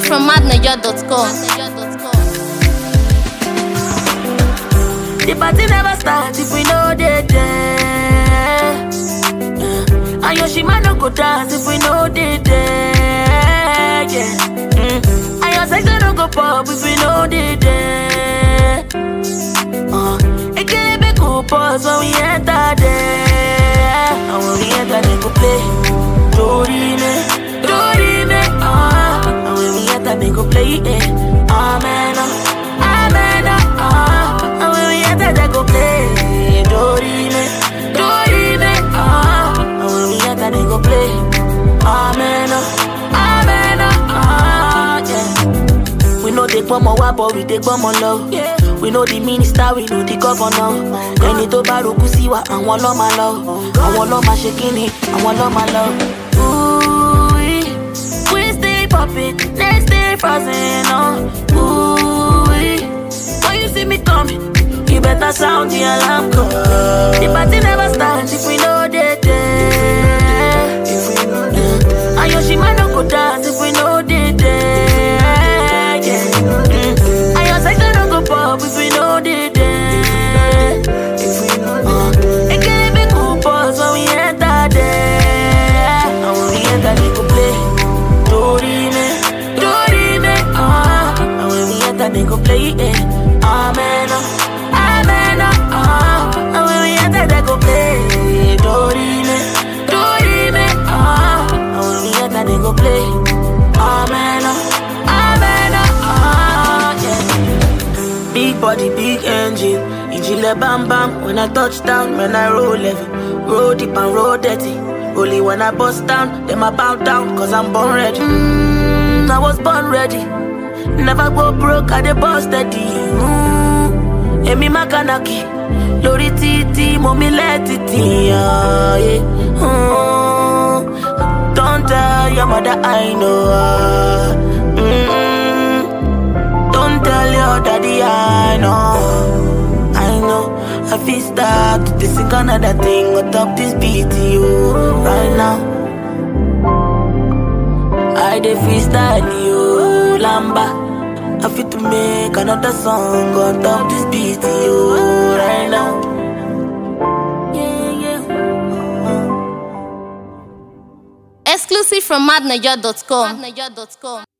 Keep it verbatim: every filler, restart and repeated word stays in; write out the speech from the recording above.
Exclusive from mad naija dot com. The party never starts if we know they there. Uh, and Yoshima no go dance if we know they there. Yeah. Mm. And your section no go pop if we know they there. Uh, it can't be cool pause when we enter there. And when we enter they go play Dorime, Dorime. Uh, and when we enter they go play it. Amen, amen. Uh, and when we enter they go play Dorime, Dorime. Uh, and when we enter they go play Amen, amen. Uh, yeah. We know they come more but we take come more love. Yeah. We know the minister, we know the governor. Ẹni tó bá ròkú sí wa, àwọn ló máa lọ. Àwọn ló máa ṣe kíni, àwọn ló máa lọ. Ooh, we stay popping, they stay frozen. Oh. Ooh, when you see me coming, you better sound the alarm call. The party never starts if we know they there. If we know they there. And Yoshima no go dance if we know they there. Yeah. Mm. And your section no go pop if we know they there. If we know uh. It can't be cool pause when we enter there. And when we enter they go play Dorime, Dorime. Uh. And when we enter they go play it. Amen, amen. Uh. And when we enter they go play Dorime, Dorime. Uh. And when we enter they go play Amen, amen. Uh. Yeah. Big body, big engine, Ijile bam bam. When I touch down, when I roll heavy, roll deep and roll dirty. Only when I bust down, then I bow down, cause I'm born ready. Mm, I was born ready. Never go broke, I dey bust steady. Mm, Emi Makanaki, Lori Titi, Mommy let it in. Yeah, yeah. Mm, don't tell your mother I know. Uh, mm, don't tell your daddy I know. I know. I feel start to sing another thing on top this beat you right now. I dey freestyle you lamba. I fit to make another song on top this beat you right now. Yeah, yeah. Exclusive from mad naija dot com.